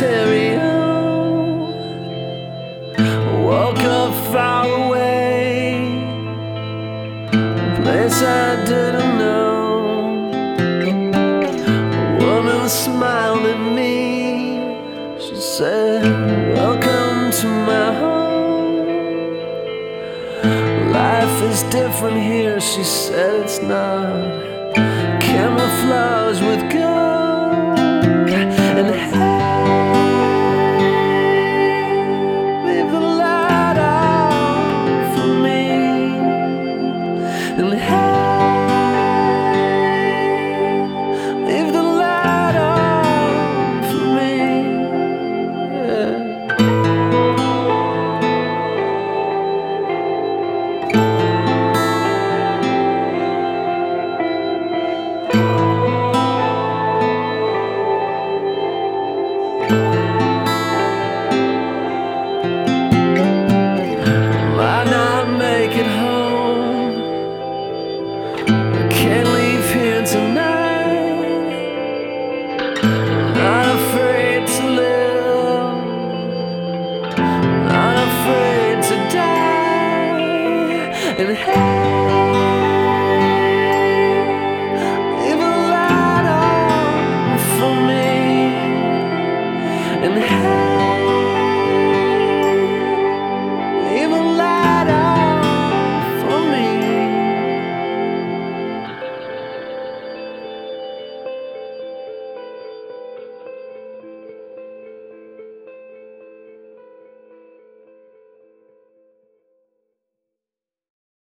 stereo. Woke up far away, a place I didn't know. A woman smiled at me. She said, "Welcome to my home. Life is different here," she said. "It's not camouflage with gold." And hey, leave the light on for me. And hey, leave the light on for me. Yeah. Might not make it home. I can't leave here tonight. Not afraid to live, not afraid to die. And hey,